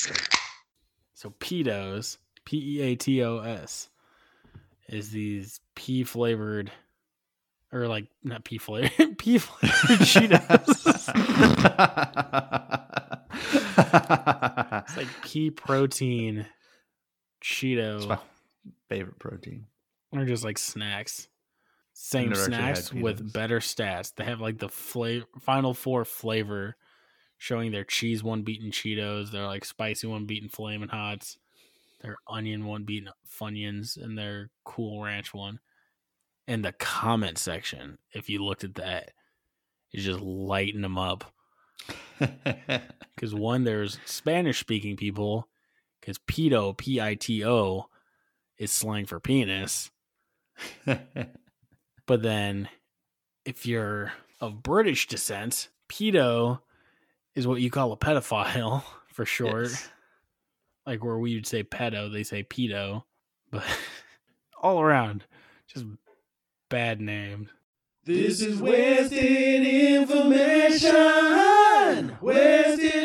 So Peatos, Peatos, is these pea flavored, or like not pea flavored, pea flavored Cheetos. It's like pea protein Cheeto. It's my favorite protein. They're just like snacks. Same never actually had snacks with Peanuts. better stats. They have like the final four flavor, showing their cheese one beaten Cheetos, their like spicy one beaten Flamin' Hots, their onion one beaten Funyuns, and their Cool Ranch one. And the comment section, if you looked at that, is just lighting them up. Because one, there's Spanish speaking people, because Pito, Pito, is slang for penis. But then, if you're of British descent, pedo is what you call a pedophile for short. Yes. Like where we would say pedo, they say pedo. But all around, just bad names. This is Wasted Information. Wasted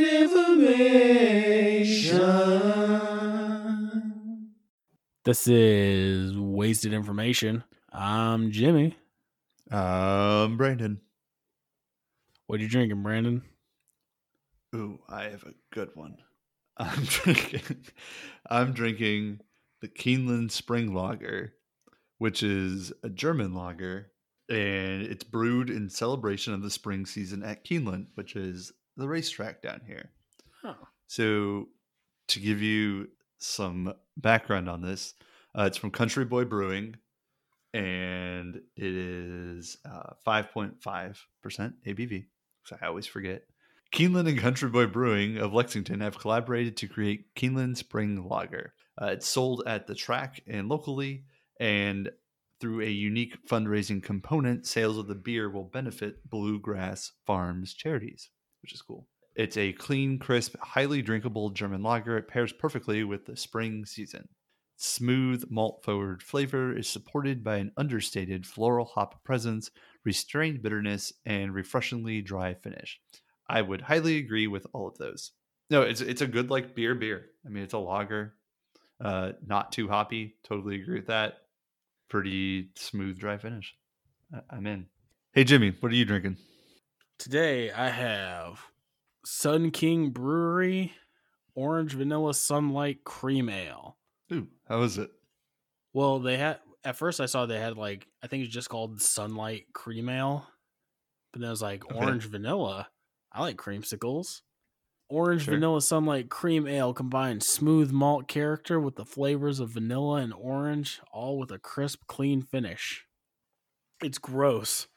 Information. This is Wasted Information. I'm Jimmy. Brandon. What are you drinking, Brandon? Ooh, I have a good one. I'm drinking the Keeneland Spring Lager, which is a German lager, and it's brewed in celebration of the spring season at Keeneland, which is the racetrack down here. Oh. So, to give you some background on this, it's from Country Boy Brewing, and it is 5.5% ABV, so I always forget. Keeneland and Country Boy Brewing of Lexington have collaborated to create Keeneland Spring Lager. It's sold at the track and locally, and through a unique fundraising component, sales of the beer will benefit Bluegrass Farms charities, which is cool. It's a clean, crisp, highly drinkable German lager. It pairs perfectly with the spring season. Smooth, malt-forward flavor is supported by an understated floral hop presence, restrained bitterness, and refreshingly dry finish. I would highly agree with all of those. No, it's a good like beer. I mean, it's a lager, not too hoppy. Totally agree with that. Pretty smooth, dry finish. I'm in. Hey, Jimmy, what are you drinking? Today I have Sun King Brewery Orange Vanilla Sunlight Cream Ale. Ooh, how is it? Well, they had at first I saw they had like I think it's just called Sunlight Cream Ale, but then it was like Okay. Orange Vanilla. I like creamsicles. Orange Sure. Vanilla Sunlight Cream Ale combines smooth malt character with the flavors of vanilla and orange, all with a crisp, clean finish. It's gross.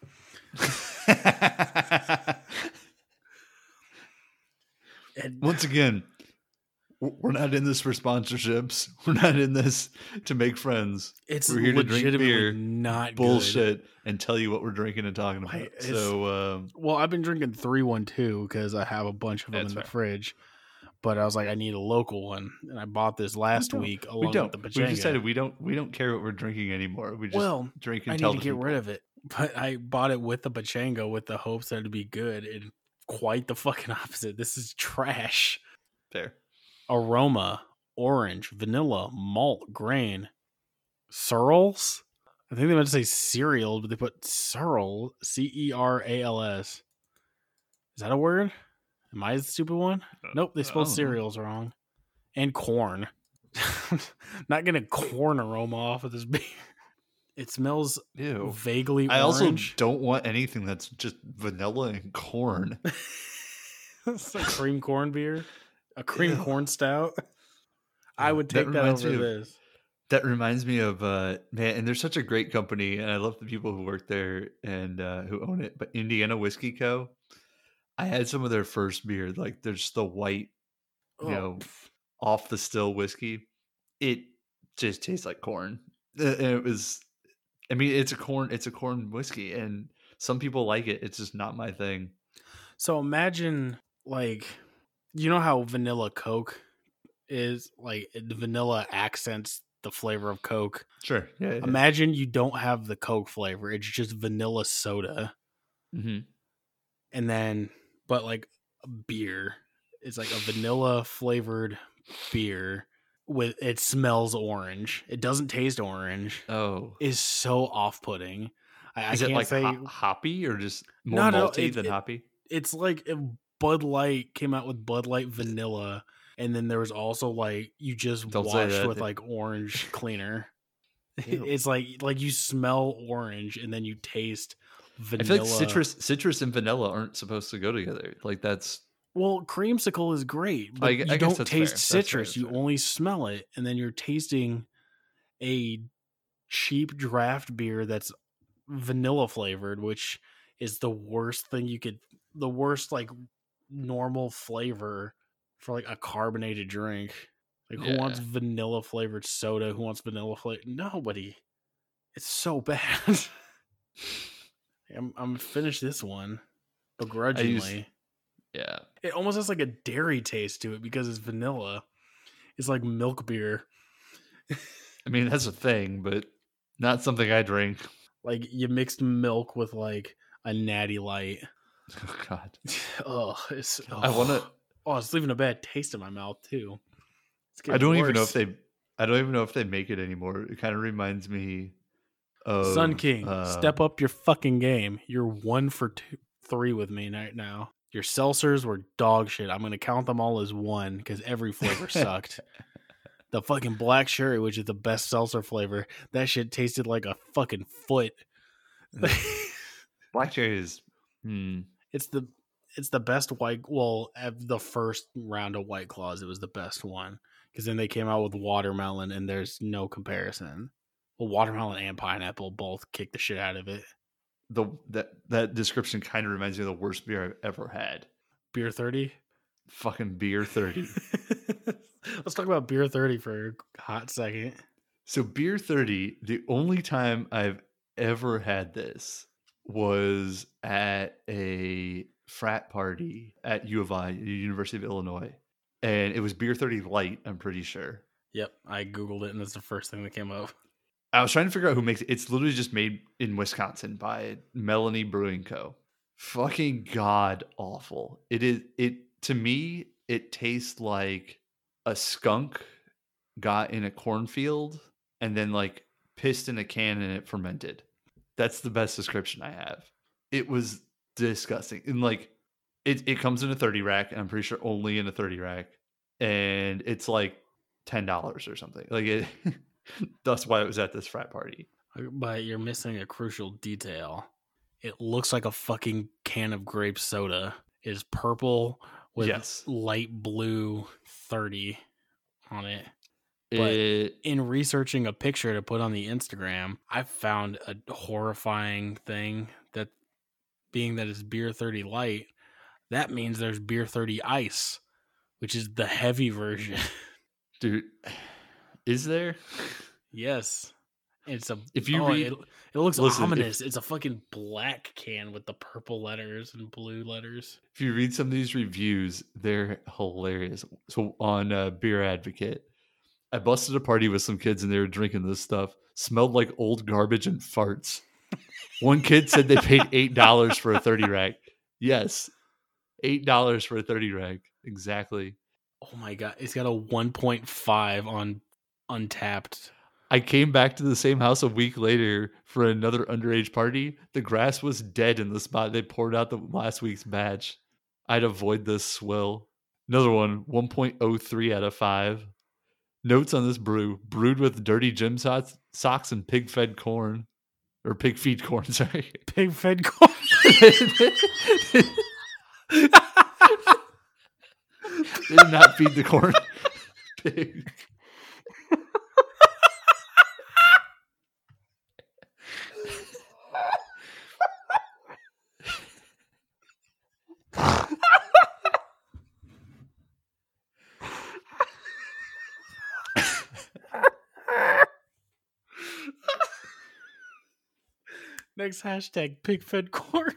And Once again, we're not in this for sponsorships. We're not in this to make friends. it's We're here to drink legitimately beer, not bullshit, and tell you what we're drinking and talking about. Wait, it's- So, Well, I've been drinking 312 because I have a bunch of them That's in the fair. fridge. But I was like, I need a local one, and I bought this last week we along don't. with the We Pachanga. decided we don't care what we're drinking anymore. We just drink and I tell need to the get people. rid of it. But I bought it with the Pachanga with the hopes that it'd be good. And quite the fucking opposite. This is trash. Fair. Aroma, orange, vanilla, malt, grain, Searles. I think they meant to say cereal, but they put Searle, Cerals. Is that a word? Am I the stupid one? Nope, they spelled I don't know. cereals wrong. And corn. Not getting corn aroma off of this beer. It smells Ew. vaguely I also orange. don't want anything that's just vanilla and corn. It's a cream corn beer. A cream Ew. corn stout. I Yeah, would that take that reminds over me of- this. That reminds me of man, and they're such a great company, and I love the people who work there and who own it. But Indiana Whiskey Co. I had some of their first beer, like there's the white, off the still whiskey. It just tastes like corn. And it was, I mean, it's a corn whiskey, and some people like it. It's just not my thing. So imagine, like, you know how vanilla Coke is? Like, the vanilla accents the flavor of Coke. Sure. Yeah. Imagine you don't have the Coke flavor. It's just vanilla soda. Mm-hmm. And then, but like a beer. It's like a vanilla flavored beer with it smells orange. It doesn't taste orange. Oh, Is so off-putting. I is it can't like say hoppy or just more no. malty than hoppy? It's like if Bud Light came out with Bud Light Vanilla, and then there was also like you just Don't say washed that. with like orange cleaner. Ew. It's like you smell orange and then you taste vanilla. I feel like citrus and vanilla aren't supposed to go together. Like that's. Well, creamsicle is great, but I you guess don't that's taste fair. That's fair, citrus. that's You fair. only smell it, and then you're tasting a cheap draft beer that's vanilla flavored, which is the worst thing you could. The worst like normal flavor for like a carbonated drink. Like who wants Yeah. vanilla flavored soda? Who wants vanilla flavor? Nobody. It's so bad. I'm finished this one begrudgingly. Yeah. It almost has like a dairy taste to it because it's vanilla. It's like milk beer. I mean, that's a thing, but not something I drink. Like you mixed milk with like a natty light. Oh, God. I I want to. Oh, it's leaving a bad taste in my mouth too. It's I getting don't even know worse. if they. I don't even know if they make it anymore. It kind of reminds me of Sun King, step up your fucking game. You're 1 for 3 with me right now. Your seltzers were dog shit. I'm gonna count them all as 1 because every flavor sucked. The fucking black cherry, which is the best seltzer flavor, that shit tasted like a fucking foot. Black cherry is. It's the best white. Well, at the first round of White Claws, it was the best one because then they came out with watermelon, and there's no comparison. Well, watermelon and pineapple both kick the shit out of it. That description kind of reminds me of the worst beer I've ever had. Beer 30. Fucking beer 30. Let's talk about beer 30 for a hot second. So beer 30, the only time I've ever had this was at a frat party at U of I, University of Illinois. And it was beer 30 light, I'm pretty sure. Yep, I Googled it, and that's the first thing that came up. I was trying to figure out who makes it. It's literally just made in Wisconsin by Melanie Brewing Co. Fucking god awful. To me, it tastes like a skunk got in a cornfield and then like pissed in a can and it fermented. That's the best description I have. It was disgusting. And like it comes in a 30 rack, and I'm pretty sure only in a 30 rack. And it's like $10 or something. Like it that's why it was at this frat party. But you're missing a crucial detail. It looks like a fucking can of grape soda. It is purple with light blue 30 on it. But in researching a picture to put on the Instagram, I found a horrifying thing that being that it's beer 30 light, that means there's beer 30 ice, which is the heavy version. Dude, is there? Yes. It's a if you read it looks ominous. It's a fucking black can with the purple letters and blue letters. If you read some of these reviews, they're hilarious. So on Beer Advocate, I busted a party with some kids and they were drinking this stuff. Smelled like old garbage and farts. One kid said they paid $8 for a 30 rack. Yes, $8 for a 30 rack. Exactly. Oh my god, it's got a 1.5 on Untapped. I came back to the same house a week later for another underage party. The grass was dead in the spot they poured out the last week's batch. I'd avoid this swill. Another one, 1.03 out of 5. Notes on this brew: brewed with dirty gym socks and pig-fed corn. Or pig-feed corn, sorry. Pig-fed corn. They did not feed the corn. Pig. Next hashtag, pig-fed corn.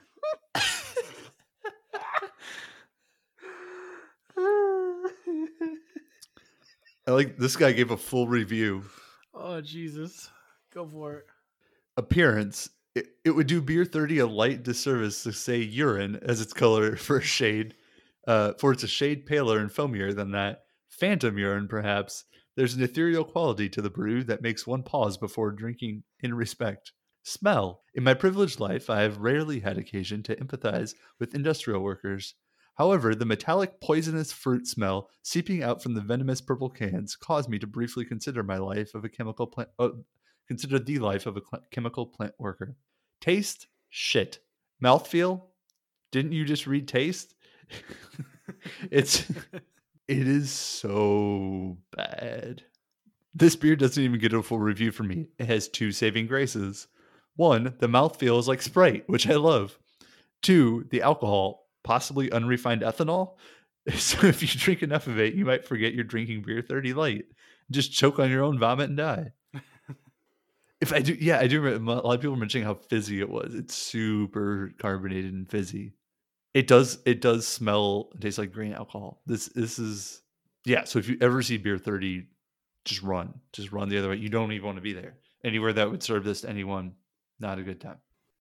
I like this guy gave a full review. Oh, Jesus. Go for it. Appearance. It would do beer 30 a light disservice to say urine as its color for a shade. For it's a shade paler and foamier than that. Phantom urine, perhaps. There's an ethereal quality to the brew that makes one pause before drinking in respect. Smell. In my privileged life, I have rarely had occasion to empathize with industrial workers. However, the metallic poisonous fruit smell seeping out from the venomous purple cans caused me to briefly consider my life of a chemical plant. Consider the life of a chemical plant worker. Taste shit. Mouthfeel. Didn't you just read taste? It is so bad. This beer doesn't even get a full review from me. It has 2 saving graces. 1, the mouthfeel is like Sprite, which I love. 2, the alcohol, possibly unrefined ethanol. So if you drink enough of it, you might forget you're drinking beer 30 light. Just choke on your own vomit and die. I do remember a lot of people mentioning how fizzy it was. It's super carbonated and fizzy. It does smell and taste like grain alcohol. This is so if you ever see beer 30, just run the other way. You don't even want to be there. Anywhere that would serve this to anyone, not a good time.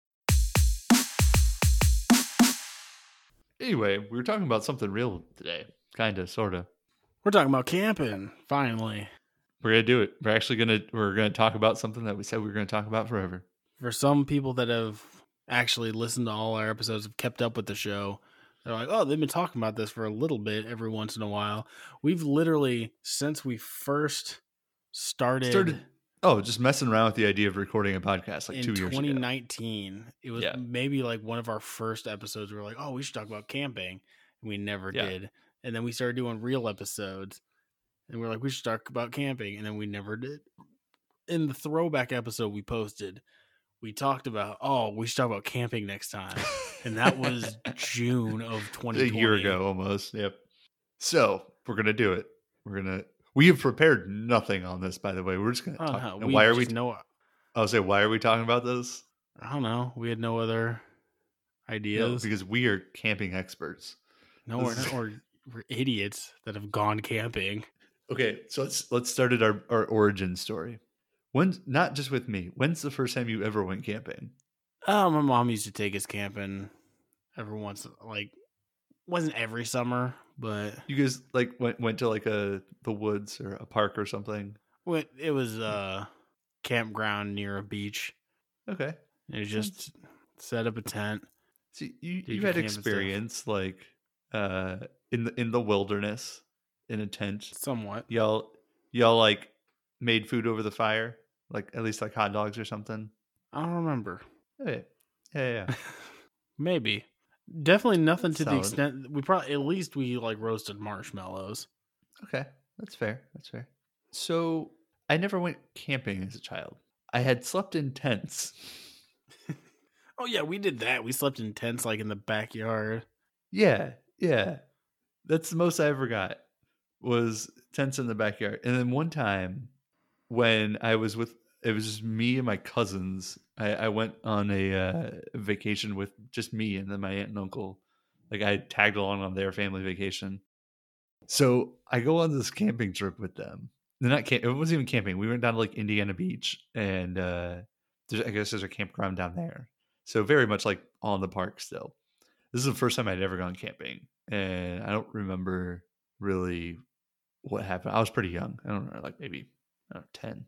Anyway, we were talking about something real today. Kinda, sorta. We're talking about camping, finally. We're gonna do it. We're gonna talk about something that we said we were gonna talk about forever. For some people that have actually listened to all our episodes, have kept up with the show, they're like, oh, they've been talking about this for a little bit every once in a while. We've literally, since we first started just messing around with the idea of recording a podcast like 2 years ago. In 2019, it was maybe like one of our first episodes. We were like, oh, we should talk about camping. And we never did. And then we started doing real episodes. And we're like, we should talk about camping. And then we never did. In the throwback episode we posted, we talked about, we should talk about camping next time. And that was June of 2020. A year ago almost. Yep. So we're going to do it. We have prepared nothing on this, by the way. We're just going to talk. No. Why are we talking about this? I don't know. We had no other ideas. No, because we are camping experts. No, we're not. We're idiots that have gone camping. Okay, so let's start at our origin story. Not just with me. When's the first time you ever went camping? My mom used to take us camping every once, wasn't every summer, but you guys went to the woods or a park or something. It was a campground near a beach. Okay, it was just set up a tent. See, you had experience in the wilderness in a tent. Somewhat. Y'all made food over the fire, at least hot dogs or something. I don't remember. Hey. Yeah. Maybe. Definitely nothing to the extent we probably we roasted marshmallows. Okay, that's fair. So I never went camping as a child. I had slept in tents. Oh yeah, we did that. We slept in tents in the backyard. Yeah. That's the most I ever got was tents in the backyard. And then one time when it was just me and my cousins. I went on a vacation with just me and then my aunt and uncle. I tagged along on their family vacation. So I go on this camping trip with them. It wasn't even camping. We went down to Indiana Beach, and I guess there's a campground down there. So very much on the park still. This is the first time I'd ever gone camping, and I don't remember really what happened. I was pretty young. I don't know, maybe 10.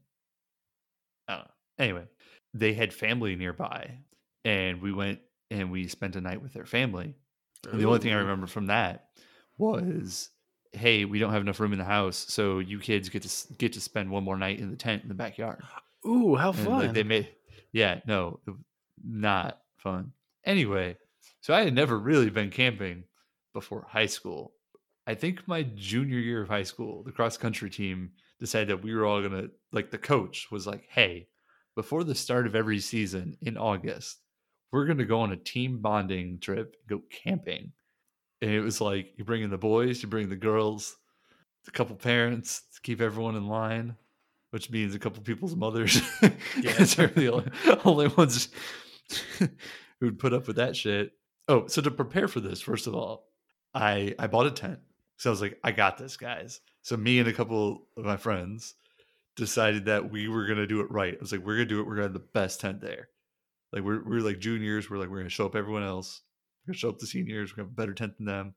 I don't know. Anyway, they had family nearby, and we went and we spent a night with their family. And the only thing I remember from that was, hey, we don't have enough room in the house, so you kids get to spend one more night in the tent in the backyard. Ooh, how fun! Not fun. Anyway, so I had never really been camping before high school. I think my junior year of high school, the cross country team decided that we were all gonna the coach was like, hey, before the start of every season in August, we're gonna go on a team bonding trip, go camping. And it was you bring in the boys, you bring the girls, a couple parents to keep everyone in line, which means a couple people's mothers. Because they're the only ones who'd put up with that shit. Oh, so to prepare for this, first of all, I bought a tent. So I was like, I got this, guys. So me and a couple of my friends decided that we were going to do it right. I was like, we're going to do it. We're going to have the best tent there. We're juniors. We're going to show up everyone else. We're going to show up the seniors. We're going to have a better tent than them.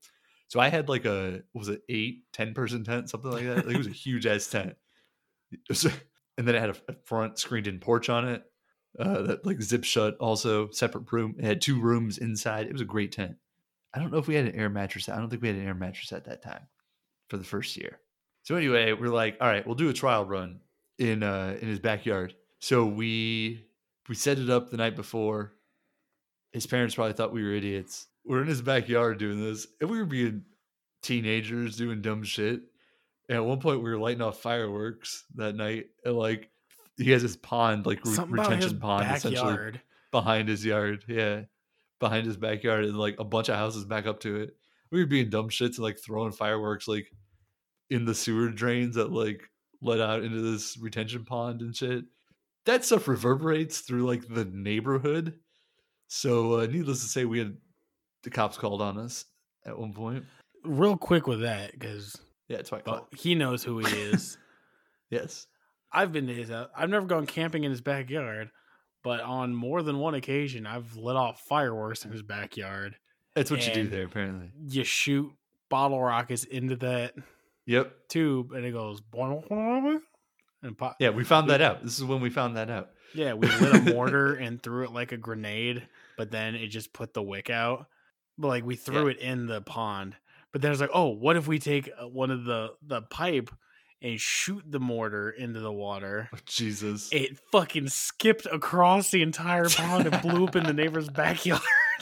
So I had like was it 10-person tent, something like that? Like, it was a huge ass tent. And then it had a front screened in porch on it that like zip shut, also separate room. It had 2 rooms inside. It was a great tent. I don't know if we had an air mattress. I don't think we had an air mattress at that time for the first year. So anyway, we're like, all right, we'll do a trial run in his backyard. So we set it up the night before. His parents probably thought we were idiots. We're in his backyard doing this, and we were being teenagers doing dumb shit. And at one point, we were lighting off fireworks that night, and like he has this pond, like retention pond, essentially behind his yard. Yeah, behind his backyard, and like a bunch of houses back up to it. We were being dumb shits and like throwing fireworks like in the sewer drains that like let out into this retention pond and shit. That stuff reverberates through like the neighborhood. So needless to say, we had the cops called on us at one point. Real quick with that, because yeah, it's fine. He knows who he is. Yes, I've been to his house. I've never gone camping in his backyard, but on more than one occasion, I've lit off fireworks in his backyard. That's what you do there, apparently. You shoot bottle rockets into that tube, and it goes and pop. Yeah, we found that out. This is when we found that out. Yeah, we lit a mortar and threw it like a grenade, but then it just put the wick out. But like we threw it in the pond. But then it's like, oh, what if we take one of the pipe and shoot the mortar into the water? Oh, Jesus. It fucking skipped across the entire pond and blew up in the neighbor's backyard.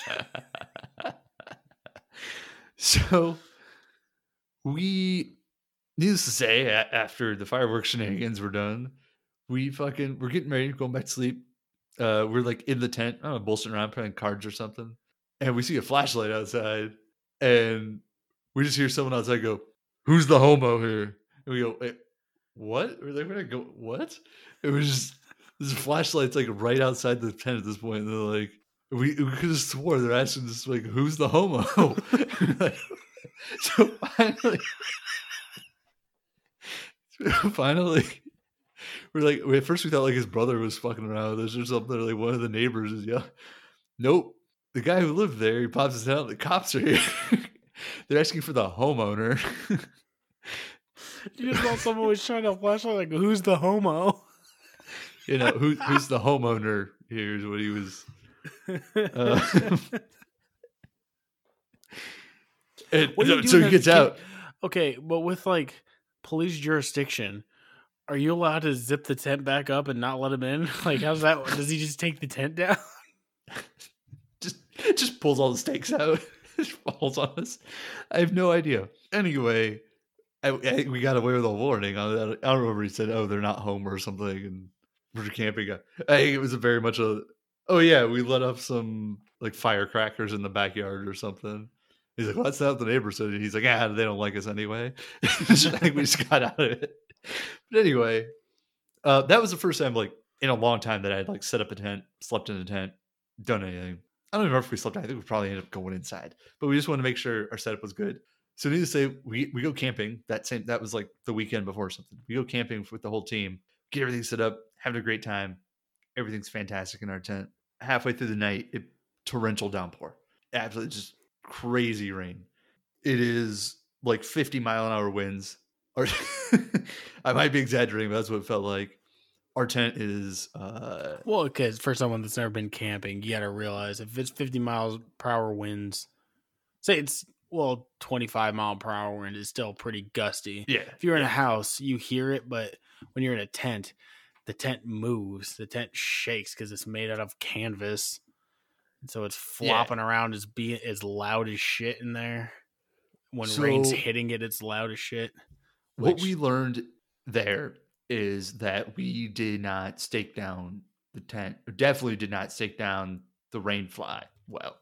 So needless to say, after the fireworks shenanigans were done, we're getting ready, going back to sleep. We're like in the tent, I don't know, bolstering around, playing cards or something. And we see a flashlight outside, and we just hear someone outside go, "Who's the homo here?" And we go, "Wait, what?" We're like, "We're gonna go, what?" It was just, there's a flashlight's like right outside the tent at this point. And they're like, we could have swore they're asking us like, "Who's the homo?" Like, so finally, we're like, at first we thought like his brother was fucking around with us or something. Like one of the neighbors is yelling. Nope. The guy who lived there, he pops his head out. The cops are here. They're asking for the homeowner. You just thought someone was trying to flashlight like, who's the homo? You know, who's the homeowner here is what he was. So he gets out. Okay, but with like police jurisdiction, are you allowed to zip the tent back up and not let him in? Like, how's that? Does he just take the tent down? Just pulls all the stakes out. Just falls on us. I have no idea. Anyway, we got away with a warning. I don't remember, he said, "Oh, they're not home" or something, and we're camping. I think it was very much oh yeah, we let off some like firecrackers in the backyard or something. He's like, "Well, that's not what the neighbor said." And he's like, they don't like us anyway. I think we just got out of it. But anyway, that was the first time like in a long time that I had like set up a tent, slept in a tent, done anything. I don't even remember if we slept. I think we probably ended up going inside, but we just wanted to make sure our setup was good. So needless to say, we go camping. That was like the weekend before or something. We go camping with the whole team, get everything set up, having a great time. Everything's fantastic in our tent. Halfway through the night, torrential downpour, absolutely just crazy rain. It is like 50-mile-an-hour winds. Or I might be exaggerating, but that's what it felt like. Our tent is well, because for someone that's never been camping, you got to realize if it's 50 miles per hour winds, say it's 25 mile per hour wind is still pretty gusty. Yeah. If you're in a house, you hear it, but when you're in a tent, the tent moves, the tent shakes because it's made out of canvas, and so it's flopping around as loud as shit in there. When rain's hitting it, it's loud as shit. What we learned there is that we did not stake down the tent, or definitely did not stake down the rain fly well,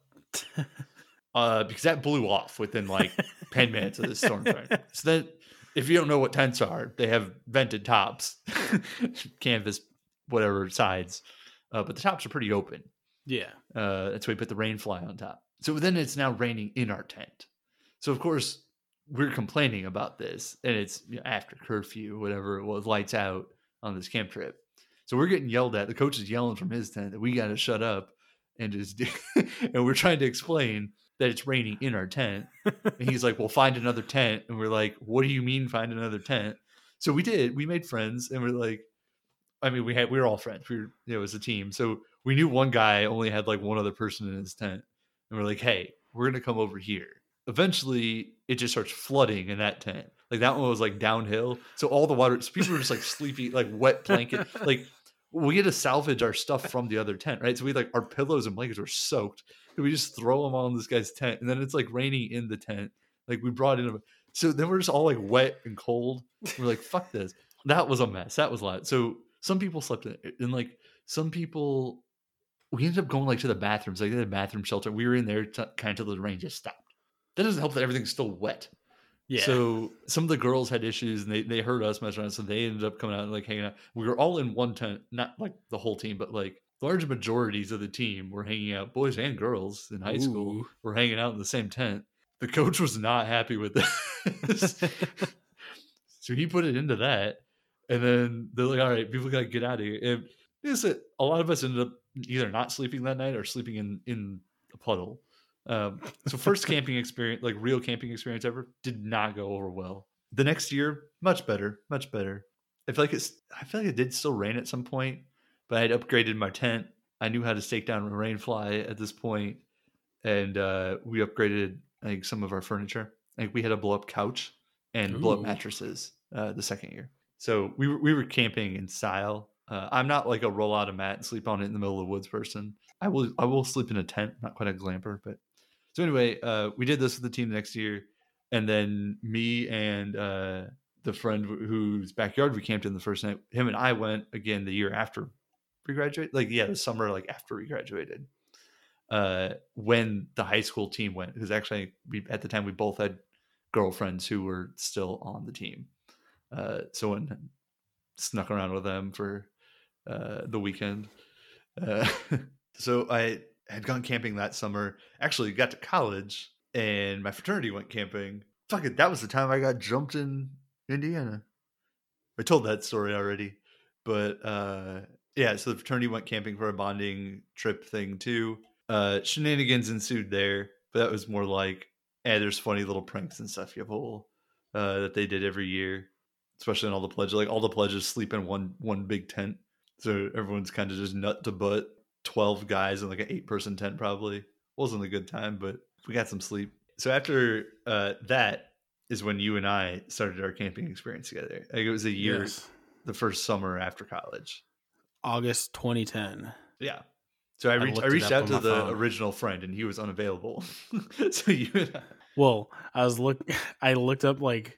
because that blew off within like 10 minutes of the storm. So that, if you don't know what tents are, they have vented tops, canvas, whatever sides, but the tops are pretty open. Yeah, that's why we put the rain fly on top. So then it's now raining in our tent. So of course, we're complaining about this, and it's after curfew, whatever it was, lights out on this camp trip. So we're getting yelled at. The coach is yelling from his tent that we got to shut up and just and we're trying to explain that it's raining in our tent. And he's like, well, find another tent. And we're like, what do you mean find another tent? So we did. We made friends, and we're like, I mean, we were all friends. We were, it was a team. So we knew one guy only had like one other person in his tent. And we're like, hey, we're going to come over here. Eventually, it just starts flooding in that tent. Like that one was like downhill. So all the water, so people were just like sleepy, like wet blanket. Like we had to salvage our stuff from the other tent, right? So we like our pillows and blankets were soaked. And we just throw them on this guy's tent. And then it's like raining in the tent. Like we brought in so then we're just all like wet and cold. We're like, fuck this. That was a mess. That was a lot. So some people slept in it, and like some people, we ended up going like to the bathrooms, like they had a bathroom shelter. We were in there kind of until the rain just stopped. That doesn't help that everything's still wet. Yeah. So some of the girls had issues, and they heard us messing around, so they ended up coming out and like hanging out. We were all in one tent, not like the whole team, but like large majorities of the team were hanging out. Boys and girls in high school were hanging out in the same tent. The coach was not happy with this, so he put it into that. And then they're like, all right, people got to get out of here. And a lot of us ended up either not sleeping that night or sleeping in a puddle. So first camping experience, like real camping experience ever, did not go over well. The next year, much better. I feel like it did still rain at some point, but I had upgraded my tent. I knew how to stake down a rain fly at this point, and we upgraded like some of our furniture. Like we had a blow up couch and blow up mattresses the second year. So we were camping in style. I'm not like a roll out a mat and sleep on it in the middle of the woods person. I will sleep in a tent, not quite a glamper, but so anyway, we did this with the team the next year, and then me and the friend whose backyard we camped in the first night, him and I went again the year after we graduated. Like the summer like after we graduated. When the high school team went, because actually at the time we both had girlfriends who were still on the team. So I snuck around with them for the weekend. So I had gone camping that summer. Actually got to college and my fraternity went camping. Fuck it, that was the time I got jumped in Indiana. I told that story already. But yeah, so the fraternity went camping for a bonding trip thing too. Shenanigans ensued there, but that was more like, there's funny little pranks and stuff you pull that they did every year. Especially in all the pledges, like all the pledges sleep in one big tent, so everyone's kind of just nut to butt. 12 guys in like an 8-person tent probably wasn't a good time, but we got some sleep. So after that is when you and I started our camping experience together. Like it was a year, the first summer after college, August 2010. Yeah. So I reached out to the original friend, and he was unavailable. So you and I. Well, I looked up like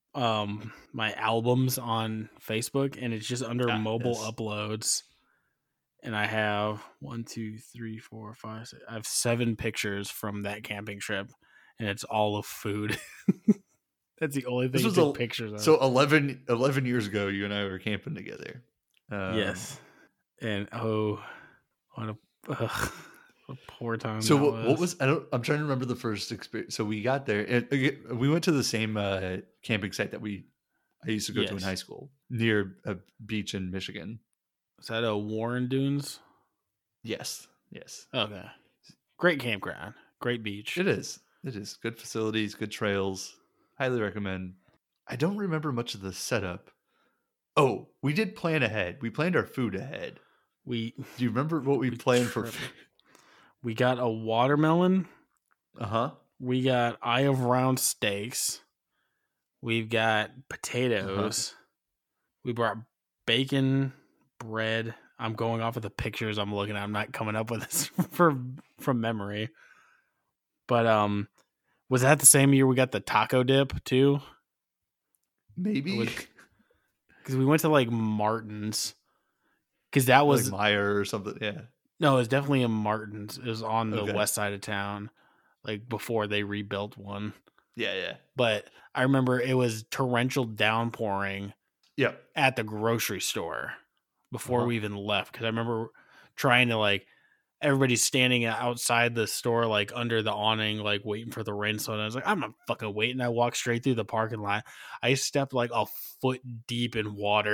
my albums on Facebook, and it's just under mobile uploads, and I have 1, 2, 3, 4, 5, 6, I have 7 pictures from that camping trip, and it's all of food. That's the only thing I took pictures of. So 11 years ago, you and I were camping together. Yes, and what a poor time. So what was I'm trying to remember the first experience. So we got there and we went to the same camping site that I used to go to in high school near a beach in Michigan. Is that a Warren Dunes? Yes. Okay. Great campground. Great beach. It is. Good facilities, good trails. Highly recommend. I don't remember much of the setup. Oh, we did plan ahead. We planned our food ahead. Do you remember what we planned for food? We got a watermelon. We got eye of round steaks. We've got potatoes. We brought bacon, bread. I'm going off of the pictures I'm looking at. I'm not coming up with this from memory. But was that the same year we got the taco dip too? Maybe. Because we went to like Martin's. Because that was like Meyer or something. Yeah. No, it was definitely in Martin's. It was on the west side of town, like before they rebuilt one. Yeah. But I remember it was torrential downpouring. Yeah. At the grocery store before we even left. Because I remember trying to like everybody's standing outside the store, like under the awning, like waiting for the rain. So I was like, I'm not fucking waiting. I walked straight through the parking lot. I stepped like a foot deep in water.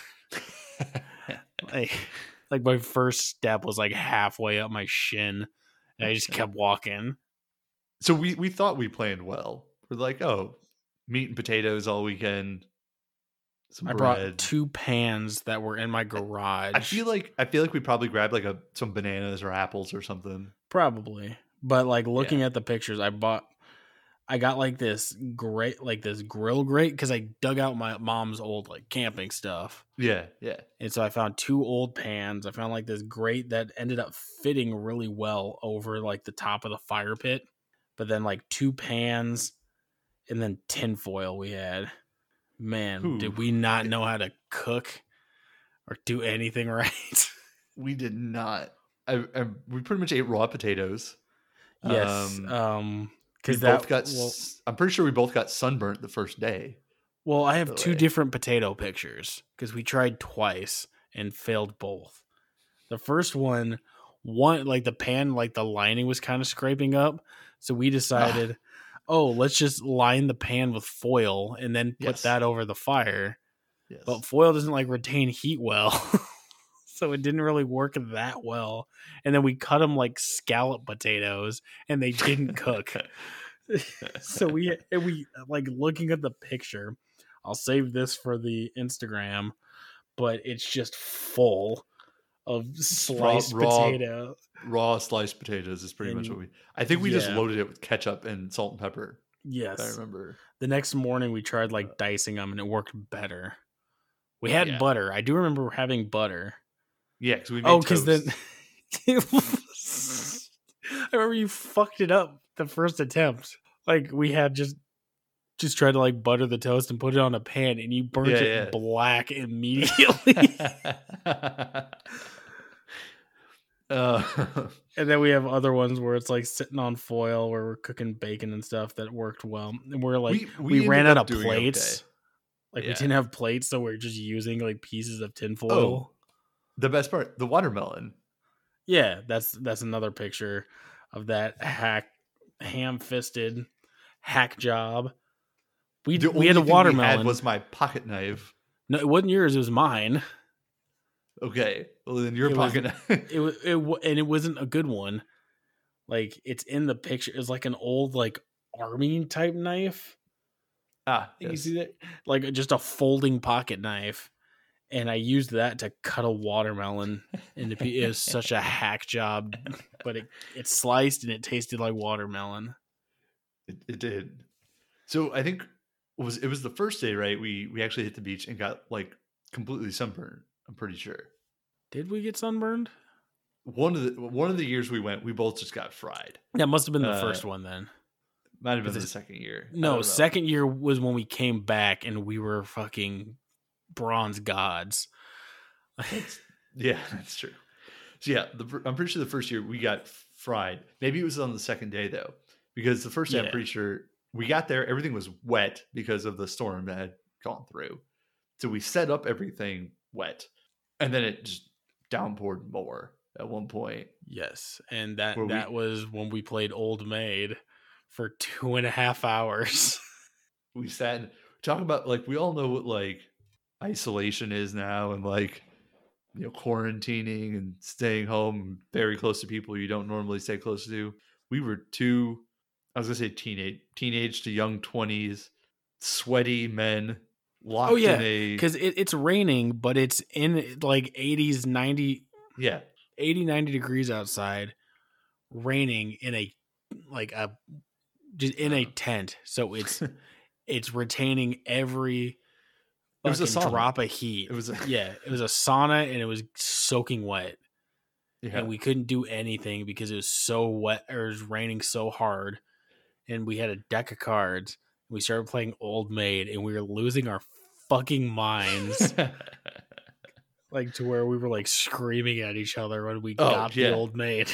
Like my first step was like halfway up my shin, and I just kept walking. So we thought we planned well. We're like, oh, meat and potatoes all weekend. Some I bread. brought 2 pans that were in my garage. I feel like we probably grabbed like some bananas or apples or something. Probably. But like looking at the pictures, I got like this grill grate because I dug out my mom's old like camping stuff. Yeah, yeah. And so I found 2 old pans. I found like this grate that ended up fitting really well over like the top of the fire pit. But then like 2 pans and then tinfoil we had. Man, Ooh. did we not know how to cook or do anything right? We did not. We pretty much ate raw potatoes. Yes. Because I'm pretty sure we both got sunburnt the first day. Well, I have 2 different potato pictures because we tried twice and failed both. The first one like the pan, like the lining was kind of scraping up. So we decided, let's just line the pan with foil and then put that over the fire. Yes. But foil doesn't like retain heat well. So it didn't really work that well. And then we cut them like scallop potatoes and they didn't cook. So we like looking at the picture, I'll save this for the Instagram, but it's just full of sliced potato. Raw sliced potatoes is pretty much what I think we just loaded it with ketchup and salt and pepper. Yes. I remember. The next morning we tried like dicing them and it worked better. We had butter. I do remember having butter. Yeah, because we made toast. Then I remember you fucked it up the first attempt. Like we had just tried to like butter the toast and put it on a pan, and you burnt it black immediately. And then we have other ones where it's like sitting on foil, where we're cooking bacon and stuff that worked well. And we're like we ran out of plates. Okay. Like we didn't have plates, so we're just using like pieces of tinfoil. Oh. The best part, the watermelon. Yeah, that's another picture of that ham-fisted hack job. We had a watermelon. We had was my pocket knife. No, it wasn't yours. It was mine. Okay, well then your pocket knife. It wasn't a good one. Like it's in the picture. It's like an old like army type knife. Yes. You see that? Like just a folding pocket knife. And I used that to cut a watermelon into pieces. It was such a hack job, but it sliced and it tasted like watermelon. It did. So I think it was the first day, right? We actually hit the beach and got like completely sunburned. I'm pretty sure. Did we get sunburned? One of the years we went, we both just got fried. That must have been the first one then. Might have been the second year. No, second year was when we came back and we were fucking bronze gods. Yeah, that's true. So yeah, I'm pretty sure the first year we got fried. Maybe it was on the second day though, because the first day I'm pretty sure we got there, everything was wet because of the storm that had gone through. So we set up everything wet, and then it just downpoured more at one point. Yes, and that was when we played Old Maid for 2.5 hours. We sat and talk about like we all know what like isolation is now, and like quarantining and staying home very close to people you don't normally stay close to. We were teenage to young 20s, sweaty men locked in because it's raining, but it's in like 80s 90 80 90 degrees outside, raining in a tent, so it's retaining every drop of heat. It was a sauna, and it was soaking wet. Yeah. And we couldn't do anything because it was so wet, or it was raining so hard. And we had a deck of cards. We started playing Old Maid, and we were losing our fucking minds. Like to where we were like screaming at each other when we got the Old Maid.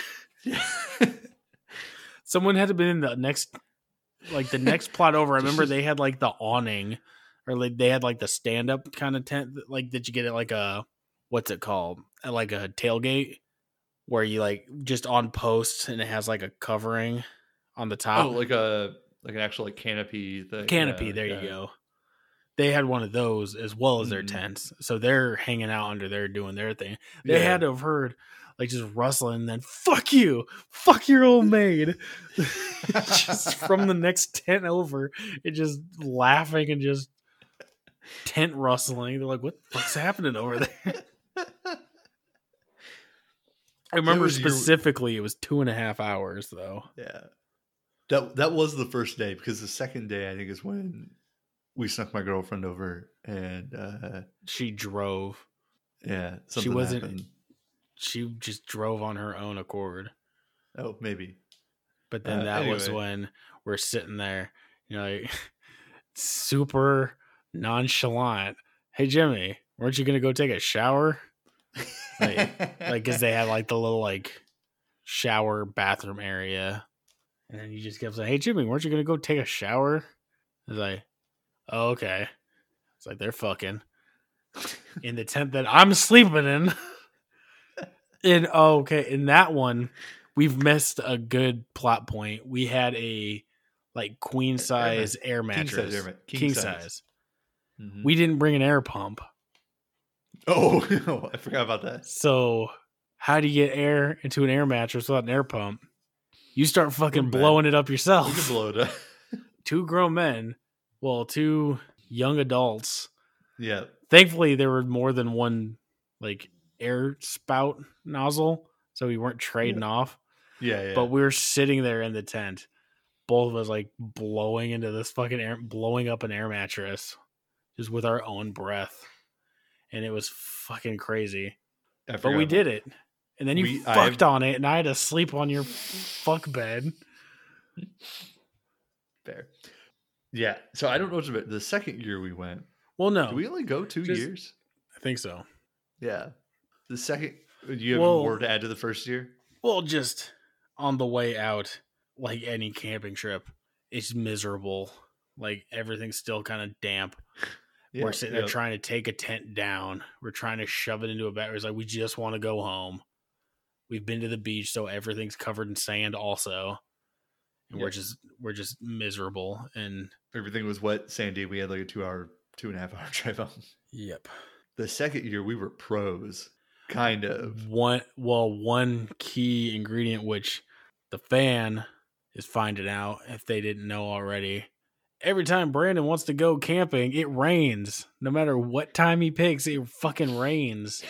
Someone had to be in the next plot over. I remember they had like the awning, or like they had like the stand up kind of tent, like that you get at like a, what's it called? At like a tailgate, where you like just on posts and it has like a covering on the top. Oh, like an actual like canopy thing. Canopy, there you go. They had one of those as well as their tents. So they're hanging out under there doing their thing. They had to have heard like just rustling, and then fuck you, fuck your old maid, just from the next tent over, and just laughing and just tent rustling. They're like, what the fuck's happening over there? I remember specifically it was 2.5 hours though. Yeah. That was the first day, because the second day I think is when we snuck my girlfriend over and she drove. Yeah. She wasn't happened. She just drove on her own accord. Oh, maybe. But then that was when we're sitting there, you know, like, super nonchalant. Hey Jimmy, weren't you gonna go take a shower? Like, because they had like the little like shower bathroom area, and then you just kept saying, "Hey Jimmy, weren't you gonna go take a shower?" I was like, "Oh, okay." It's like they're fucking in the tent that I'm sleeping in. In that one, we've missed a good plot point. We had a like queen size air mattress, king size. Mm-hmm. We didn't bring an air pump. Oh, I forgot about that. So, how do you get air into an air mattress without an air pump? You start fucking blowing it up yourself. You can blow it up. 2 grown men, 2 young adults. Yeah. Thankfully, there were more than one like air spout nozzle, so we weren't trading off. Yeah. But we were sitting there in the tent, both of us like blowing into this fucking air, blowing up an air mattress, just with our own breath. And it was fucking crazy. But we did it. And then you fucked on it, and I had to sleep on your fuck bed. Fair. Yeah. So I don't know about the second year we went. Well, no. Did we only go 2 years? I think so. Yeah. The second, you have more to add to the first year? Well, just on the way out, like any camping trip, it's miserable. Like everything's still kind of damp. Yeah, we're sitting there trying to take a tent down. We're trying to shove it into a bag. It's like we just want to go home. We've been to the beach, so everything's covered in sand also. And we're just miserable, and everything was wet, sandy. We had like a 2.5 hour drive home. Yep. The second year we were pros, kind of. One key ingredient, which the fan is finding out if they didn't know already. Every time Brandon wants to go camping, it rains. No matter what time he picks, it fucking rains.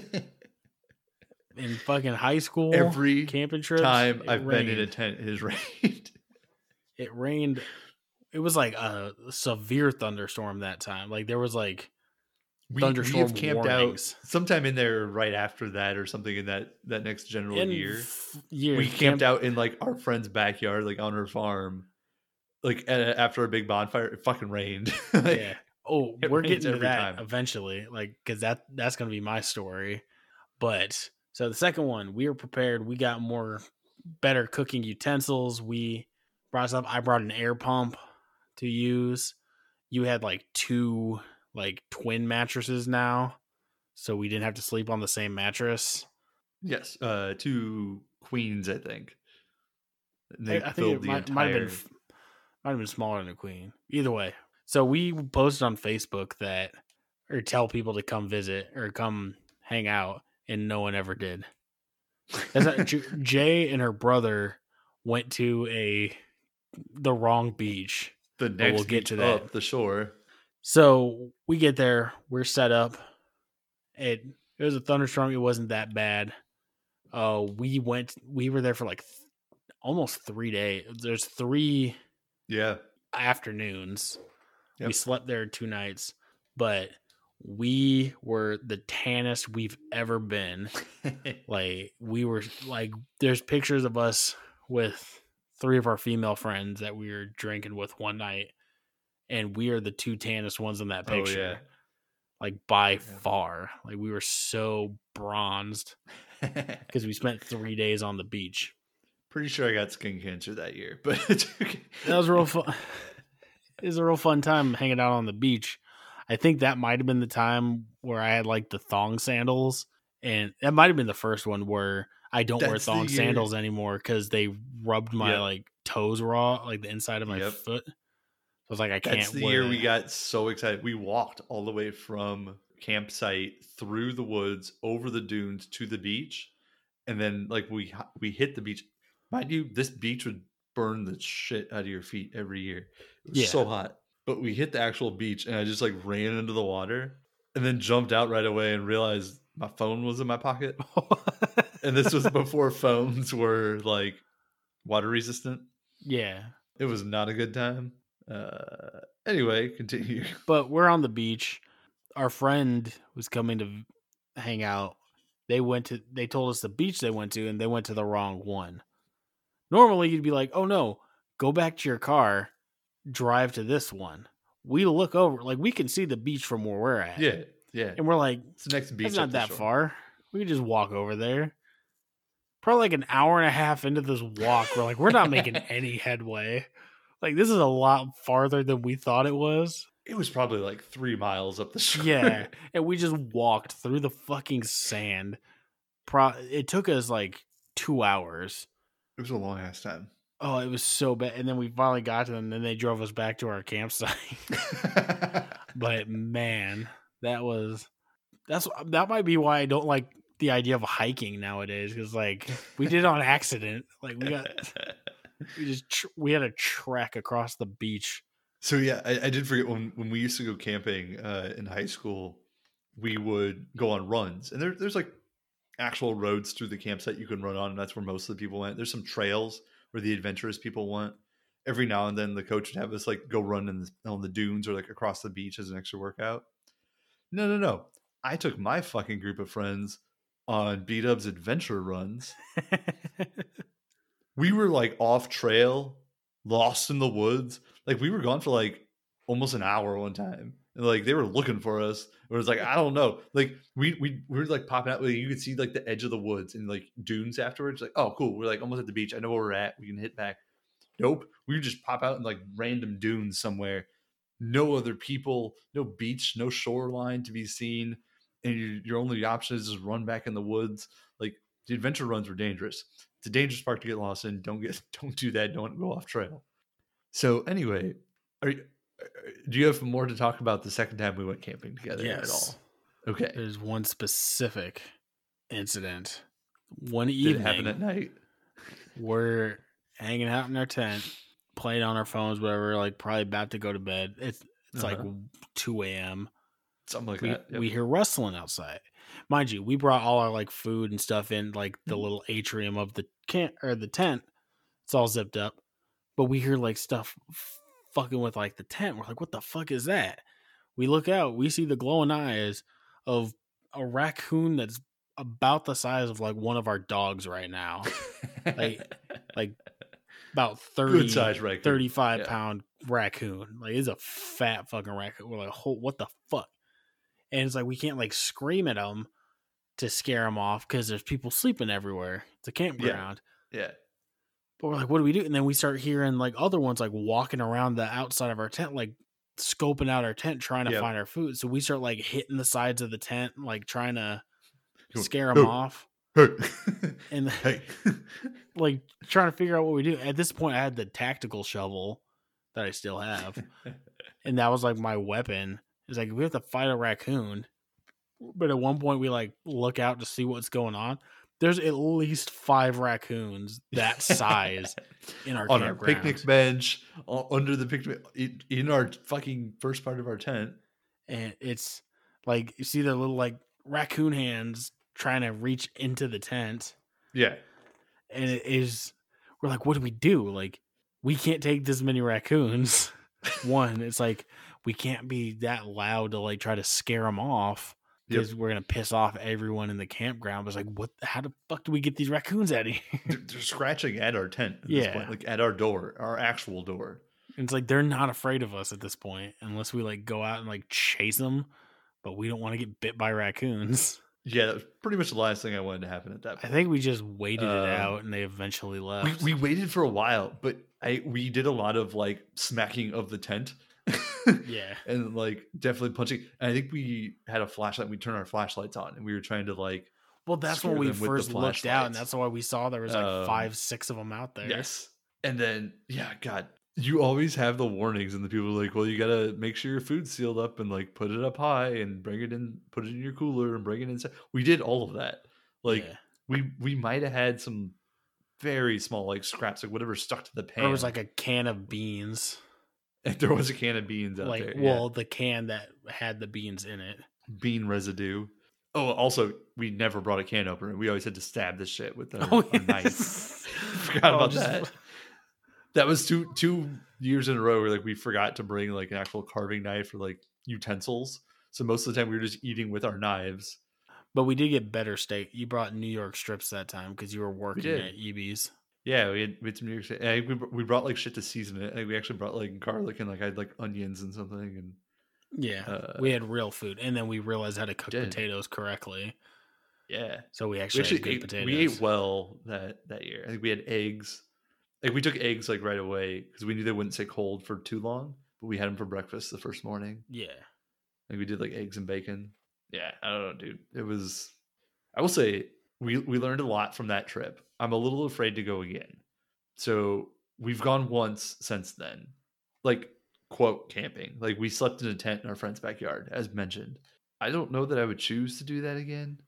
In fucking high school, every camping trips, time I've been in a tent, it has rained. It rained. It was like a severe thunderstorm that time. Like there was like thunderstorm we have camped warnings. Out sometime in there right after that or something in that next general year. We camped out in like our friend's backyard, like on her farm. Like after a big bonfire, it fucking rained. Like, yeah. Oh, we're getting to that eventually. Like, because that's going to be my story. But so the second one, we were prepared. We got better cooking utensils. We brought stuff. I brought an air pump to use. You had like 2 like twin mattresses now, so we didn't have to sleep on the same mattress. Yes, 2 queens, I think. I think it might have been smaller than a queen. Either way. So we posted on Facebook or tell people to come visit or come hang out, and no one ever did. Jay and her brother went to the wrong beach. The next we'll get to that. Up the shore. So we get there. We're set up. It was a thunderstorm. It wasn't that bad. We were there for like almost 3 days. There's 3 afternoons. Yep. We slept there 2 nights, but we were the tannest we've ever been. Like we were like, there's pictures of us with 3 of our female friends that we were drinking with one night, and we are the 2 tannest ones in that picture. Oh, yeah. Like by far. Like we were so bronzed because we spent 3 days on the beach. Pretty sure I got skin cancer that year, but it's okay. That was real fun. It was a real fun time hanging out on the beach. I think that might have been the time where I had like the thong sandals, and that might have been the first one where I don't wear thong sandals anymore because they rubbed my like toes raw, like the inside of my foot. So I was like, I can't. That's the year we got so excited. We walked all the way from campsite through the woods, over the dunes to the beach, and then like we hit the beach. Mind you, this beach would burn the shit out of your feet every year. It was Yeah. so hot. But we hit the actual beach, and I just like ran into the water, and then jumped out right away and realized my phone was in my pocket. And this was before phones were like water resistant. Yeah. It was not a good time. Anyway, continue. But we're on the beach. Our friend was coming to hang out. They told us the beach they went to, and they went to the wrong one. Normally you'd be like, oh no, go back to your car, drive to this one. We look over, like we can see the beach from where we're at. Yeah, yeah. And we're like, It's the next beach. that's not that far. We can just walk over there. Probably like an hour and a half into this walk, we're like, we're not making any headway. Like, this is a lot farther than we thought it was. It was probably like 3 miles up the shore. Yeah. And we just walked through the fucking sand. It took us like 2 hours. It was a long ass time. Oh, it was so bad. And then we finally got to them, and then they drove us back to our campsite. But man, that might be why I don't like the idea of hiking nowadays, because like we did it on accident. Like we had a trek across the beach. So yeah, I did forget when we used to go camping in high school, we would go on runs, and there's like actual roads through the campsite you can run on, and that's where most of the people went. There's some trails where the adventurous people went. Every now and then the coach would have us like go run on the dunes or like across the beach as an extra workout. No. I took my fucking group of friends on B-Dub's adventure runs. We were like off trail, lost in the woods. Like we were gone for like almost an hour one time. And like they were looking for us. It was like, I don't know. Like we were like popping out. Like, you could see like the edge of the woods and like dunes afterwards. Like, oh cool. We're like almost at the beach. I know where we're at. We can hit back. Nope. We would just pop out in like random dunes somewhere. No other people, no beach, no shoreline to be seen. And your only option is just run back in the woods. Like the adventure runs were dangerous. It's a dangerous park to get lost in. Don't do that. Don't go off trail. So anyway, do you have more to talk about the second time we went camping together at all? Okay. There's one specific incident. One Did evening. it happen at night? We're hanging out in our tent, playing on our phones, whatever, like probably about to go to bed. It's like 2 a.m. Something like that. Yep. We hear rustling outside. Mind you, we brought all our like food and stuff in like the little atrium of the the tent. It's all zipped up. But we hear like stuff fucking with like the tent. We're like, what the fuck is that? We look out, we see the glowing eyes of a raccoon that's about the size of like one of our dogs right now. like about 30, size raccoon. 35 pound raccoon. Like it's a fat fucking raccoon. We're like, what the fuck? And it's like we can't like scream at them to scare them off because there's people sleeping everywhere. It's a campground. Yeah. But we're like, what do we do? And then we start hearing like other ones like walking around the outside of our tent, like scoping out our tent, trying to find our food. So we start like hitting the sides of the tent, like trying to scare them off. And like trying to figure out what we do. At this point, I had the tactical shovel that I still have. And that was like my weapon. It's like, we have to fight a raccoon. But at one point we like look out to see what's going on. There's at least 5 raccoons that size in our on campground. Our picnic bench, under the picnic, in our fucking first part of our tent. And it's like, you see their little like raccoon hands trying to reach into the tent. Yeah. And we're like, what do we do? Like, we can't take this many raccoons. One, it's like, we can't be that loud to like try to scare them off. Because we're going to piss off everyone in the campground. But it's like, how the fuck do we get these raccoons out of here? They're scratching at our tent at this point, like at our door, our actual door. And it's like, they're not afraid of us at this point, unless we like go out and like chase them. But we don't want to get bit by raccoons. Yeah, that was pretty much the last thing I wanted to happen at that point. I think we just waited it out and they eventually left. We waited for a while, but we did a lot of like smacking of the tent. Yeah. And like definitely punching. And I think we had a flashlight. We turned our flashlights on and we were trying to like. Well, that's when we first looked out, and that's why we saw there was like 5, 6 of them out there. Yes. And then, yeah, God, you always have the warnings, and the people are like, well, you got to make sure your food's sealed up and like put it up high and bring it in, put it in your cooler and bring it inside. We did all of that. Like, we might have had some very small like scraps, like whatever stuck to the pan. Or it was like a can of beans. If there was a can of beans out Like, there. well, the can that had the beans in it. Bean residue. Oh, also, we never brought a can opener. We always had to stab this shit with our yes. knife. Forgot about that. That was two years in a row where like we forgot to bring like an actual carving knife or like utensils. So most of the time we were just eating with our knives. But we did get better steak. You brought New York strips that time because you were working at EB's. Yeah, we had some New York steak. We brought like shit to season it. Like, we actually brought like garlic and like I had like onions and something. And yeah, we had real food, and then we realized how to cook potatoes correctly. Yeah, so we actually had good potatoes. We ate well that year. I think we had eggs. Like we took eggs like right away because we knew they wouldn't stay cold for too long. But we had them for breakfast the first morning. Yeah, like we did like eggs and bacon. Yeah, I don't know, dude. It was. I will say we learned a lot from that trip. I'm a little afraid to go again. So we've gone once since then. Like, quote, camping. Like we slept in a tent in our friend's backyard, as mentioned. I don't know that I would choose to do that again.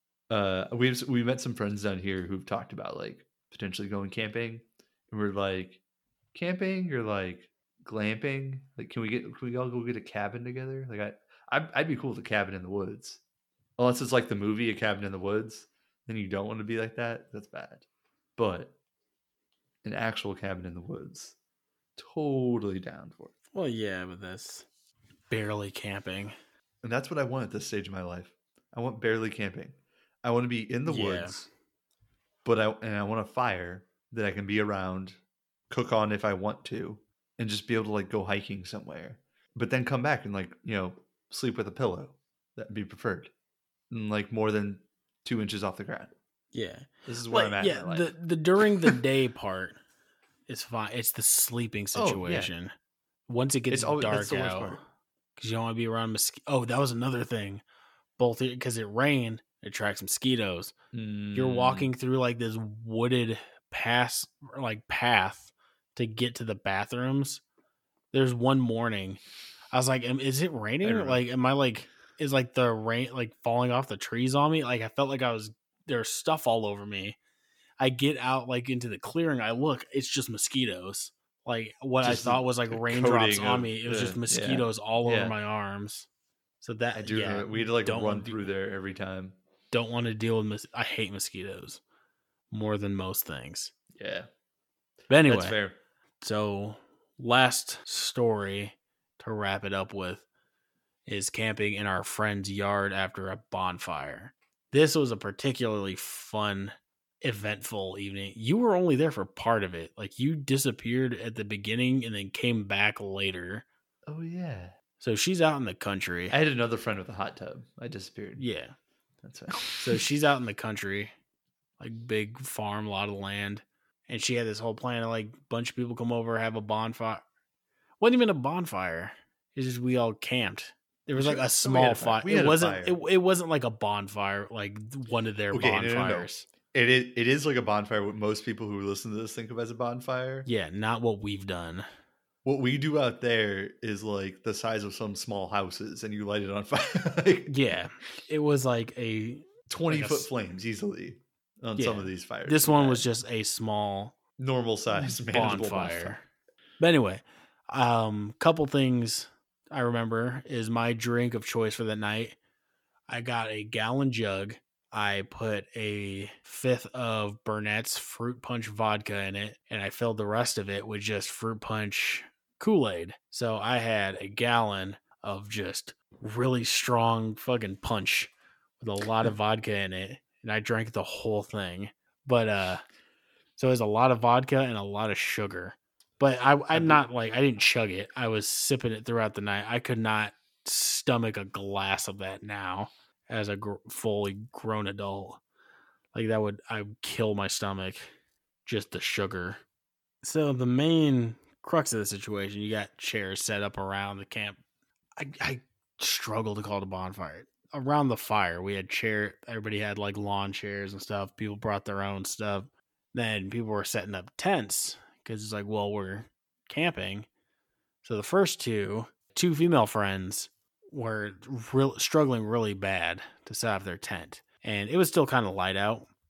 We met some friends down here who've talked about like potentially going camping, and we're like, camping or like glamping? Like, can we all go get a cabin together? Like, I'd be cool with a cabin in the woods, unless it's like the movie A Cabin in the Woods. Then you don't want to be like that. That's bad. But an actual cabin in the woods, totally down for it. Well, yeah, but that's barely camping, and that's what I want at this stage of my life. I want barely camping. I want to be in the woods, but I want a fire that I can be around, cook on if I want to, and just be able to like go hiking somewhere. But then come back and like, sleep with a pillow. That'd be preferred. And like more than 2 inches off the ground. Yeah. This is where I'm at. Yeah, in my life. the during the day part is fine. It's the sleeping situation. Oh, yeah. Once it gets dark out, because you don't want to be around mosquitoes. Oh, that was another thing. Both because it rained, it attracts mosquitoes. You're walking through like this wooded path to get to the bathrooms. There's one morning, I was like, "Is it raining? Like, am I like, is like the rain like falling off the trees on me? Like, I felt like there's stuff all over me. I get out like into the clearing. I look, it's just mosquitoes. Like what just I thought was like raindrops on me. It was just mosquitoes all over my arms. So that I do. Yeah, we had to like run through there every time. Don't want to deal with I hate mosquitoes more than most things. Yeah. But anyway, that's fair. So last story to wrap it up with is camping in our friend's yard after a bonfire. This was a particularly fun, eventful evening. You were only there for part of it. Like you disappeared at the beginning and then came back later. Oh yeah. So she's out in the country. I had another friend with a hot tub. I disappeared. Yeah. That's right. So she's out in the country, like big farm, a lot of land. And she had this whole plan of like bunch of people come over, have a bonfire. Wasn't even a bonfire. It's just we all camped. There was like a small fire. It wasn't like a bonfire, like one of their bonfires. No. It is like a bonfire. What most people who listen to this think of as a bonfire. Yeah, not what we've done. What we do out there is like the size of some small houses, and you light it on fire. Yeah, it was like a 20-foot flames easily on some of these fires. This one was just a small, normal size bonfire. But anyway, couple things I remember is my drink of choice for the night. I got a gallon jug. I put a fifth of Burnett's fruit punch vodka in it, and I filled the rest of it with just fruit punch Kool-Aid. So I had a gallon of just really strong fucking punch with a lot of vodka in it, and I drank the whole thing. But so it was a lot of vodka and a lot of sugar. But I'm not like, I didn't chug it. I was sipping it throughout the night. I could not stomach a glass of that now as a fully grown adult. Like I would kill my stomach, just the sugar. So the main crux of the situation, you got chairs set up around the camp. I struggle to call it a bonfire. Around the fire, we had everybody had like lawn chairs and stuff. People brought their own stuff. Then people were setting up tents because it's like, well, we're camping. So the first two female friends were struggling really bad to set up their tent. And it was still kind of light out.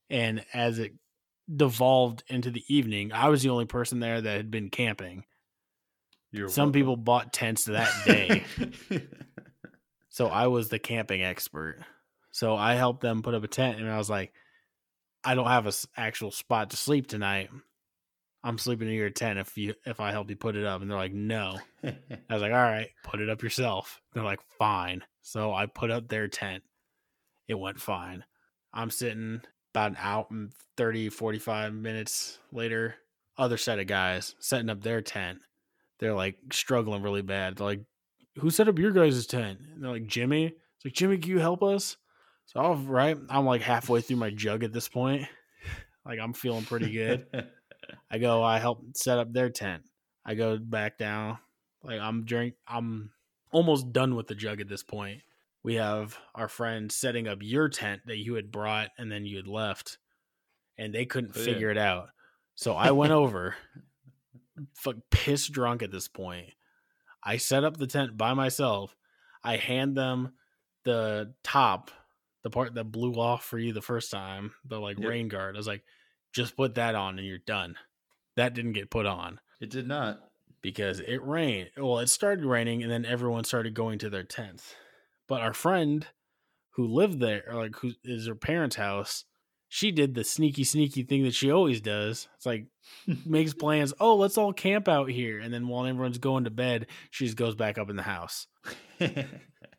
And as it devolved into the evening, I was the only person there that had been camping. You're Some welcome. people bought tents that day. So I was the camping expert. So I helped them put up a tent, and I was like, I don't have an actual spot to sleep tonight. I'm sleeping in your tent if I help you put it up. And they're like, no. I was like, all right, put it up yourself. They're like, fine. So I put up their tent. It went fine. I'm sitting about an hour and 30, 45 minutes later, other set of guys setting up their tent. They're like struggling really bad. They're like, who set up your guys' tent? And they're like, Jimmy. It's like, Jimmy, can you help us? So, all right, I'm like halfway through my jug at this point. Like, I'm feeling pretty good. I help set up their tent. I go back down. Like, I'm almost done with the jug at this point. We have our friend setting up your tent that you had brought and then you had left, and they couldn't figure it out. So I went over, pissed drunk at this point. I set up the tent by myself. I hand them the top, the part that blew off for you the first time, the rain guard. I was like, just put that on and you're done. That didn't get put on. It did not. Because it rained. Well, it started raining and then everyone started going to their tents. But our friend who lived there, or who is her parents' house, she did the sneaky thing that she always does. It's like, makes plans. Oh, let's all camp out here. And then while everyone's going to bed, she just goes back up in the house. And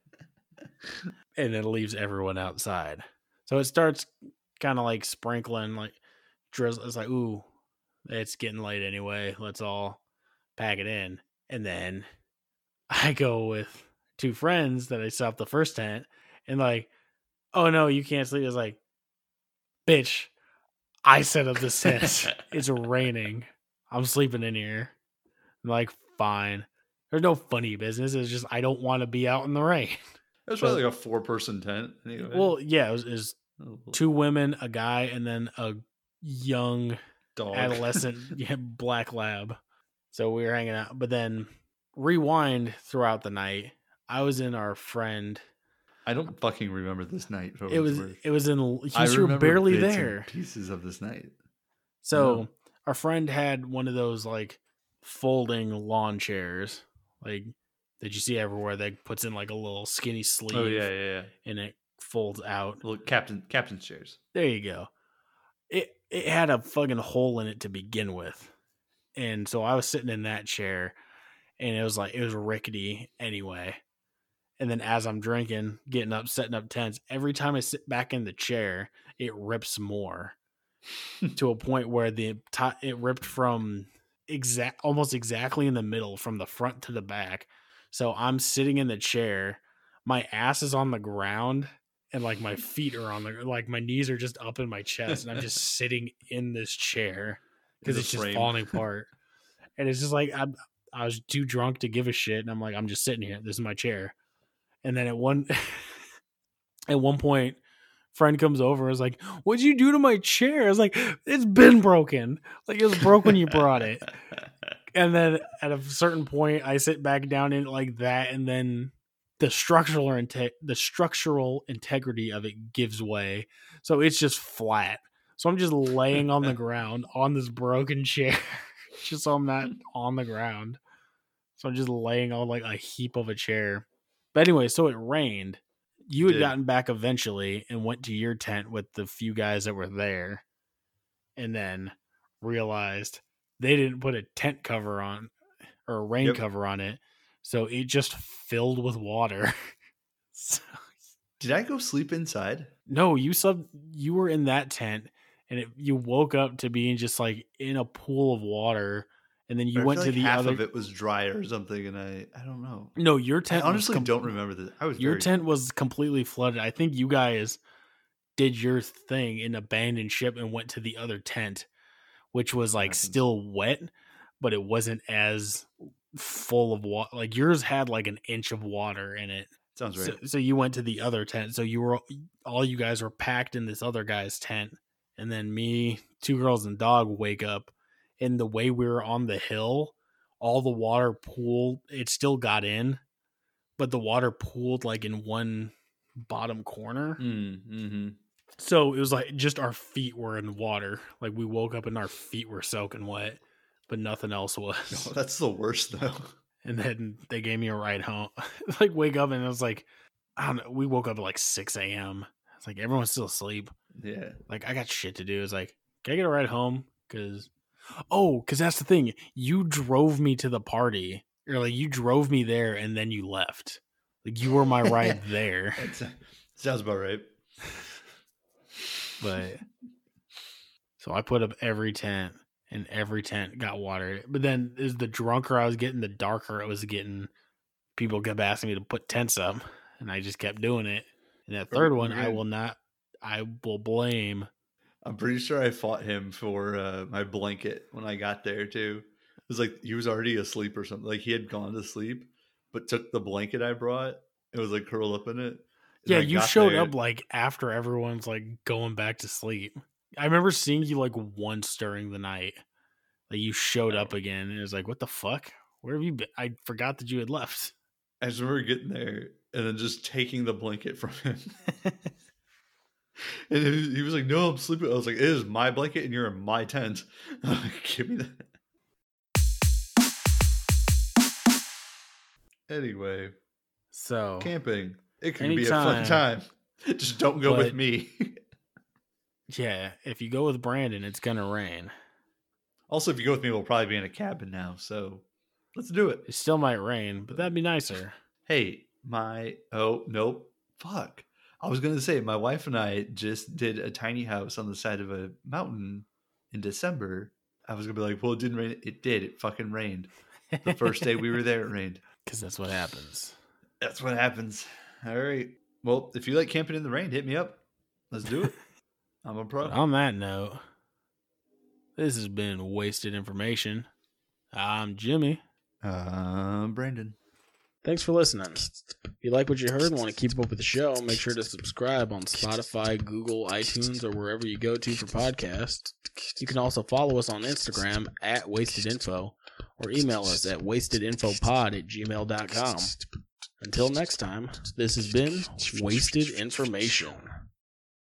then leaves everyone outside. So it starts kind of like sprinkling, like drizzle. It's like, ooh, it's getting late anyway. Let's all pack it in. And then I go with 2 friends that I set up the first tent, and like, oh no, you can't sleep. It's like, bitch, I set up this tent. It's raining. I'm sleeping in here. I'm like, fine. There's no funny business. It's just I don't want to be out in the rain. It was probably like a 4-person tent. Anyway. Well, yeah, it was 2 women, a guy, and then a young dog, adolescent black lab. So we were hanging out. But then rewind throughout the night. I was in our friend. I don't fucking remember this night. It was in. You were barely there. Pieces of this night. So our friend had one of those like folding lawn chairs, like that you see everywhere. That puts in like a little skinny sleeve. Oh yeah. And it folds out. Little captain's chairs. There you go. It had a fucking hole in it to begin with, and so I was sitting in that chair, and it was rickety anyway. And then as I'm drinking, getting up, setting up tents, every time I sit back in the chair, it rips more to a point where it ripped from almost exactly in the middle from the front to the back. So I'm sitting in the chair, my ass is on the ground, and like my feet are on my knees are just up in my chest, and I'm just sitting in this chair because it's just falling apart. And it's just like I was too drunk to give a shit, and I'm like, I'm just sitting here. This is my chair. And then at one point, friend comes over and is like, what'd you do to my chair? I was like, it's been broken. Like, it was broke when you brought it. And then at a certain point, I sit back down in it like that, and then the structural integrity of it gives way. So it's just flat. So I'm just laying on the ground on this broken chair, just so I'm not on the ground. So I'm just laying on like a heap of a chair. But anyway, so it rained. You had gotten back eventually and went to your tent with the few guys that were there, and then realized they didn't put a tent cover on or a rain cover on it. So it just filled with water. So, did I go sleep inside? No, you were in that tent, and you woke up to being just like in a pool of water. And then you went to the half other. Of it was dry or something, and I don't know. No, your tent. I honestly don't remember this. Your tent was completely flooded. I think you guys did your thing in abandoned ship and went to the other tent, which was like still wet, but it wasn't as full of water. Like yours had like an inch of water in it. Sounds right. So you went to the other tent. So all you guys were packed in this other guy's tent, and then me, 2 girls and dog wake up. And the way we were on the hill, all the water pooled. It still got in, but the water pooled like in one bottom corner. Mm-hmm. So it was like just our feet were in water. Like we woke up and our feet were soaking wet, but nothing else was. No, that's the worst though. And then they gave me a ride home. Like wake up and it was like, I don't know. We woke up at like 6 a.m. It's like everyone's still asleep. Yeah. Like I got shit to do. It's like, can I get a ride home? Because that's the thing. You drove me to the party. Or like you drove me there and then you left. Like you were my ride there. Sounds about right. But so I put up every tent and every tent got water. But then as the drunker I was getting, the darker it was getting. People kept asking me to put tents up and I just kept doing it. And that third one, I will blame. I'm pretty sure I fought him for my blanket when I got there too. It was like he was already asleep or something. Like he had gone to sleep, but took the blanket I brought. It was like curled up in it. Yeah, you showed up like after everyone's like going back to sleep. I remember seeing you like once during the night. Like you showed up again and it was like, what the fuck? Where have you been? I forgot that you had left. I just remember getting there and then just taking the blanket from him. And he was like, no, I'm sleeping. I was like, it is my blanket and you're in my tent. Give me that. Anyway, so camping. It can be a fun time. Just don't go with me. Yeah, if you go with Brandon, it's going to rain. Also, if you go with me, we'll probably be in a cabin now. So let's do it. It still might rain, but that'd be nicer. Hey, nope. Fuck. I was going to say, my wife and I just did a tiny house on the side of a mountain in December. I was going to be like, well, it didn't rain. It did. It fucking rained. The first day we were there, it rained. Because that's what happens. That's what happens. All right. Well, if you like camping in the rain, hit me up. Let's do it. I'm a pro. But on that note, this has been Wasted Information. I'm Jimmy. I'm Brandon. Thanks for listening. If you like what you heard and want to keep up with the show, make sure to subscribe on Spotify, Google, iTunes, or wherever you go to for podcasts. You can also follow us on Instagram at WastedInfo or email us at wastedinfopod@gmail.com. Until next time, this has been Wasted Information.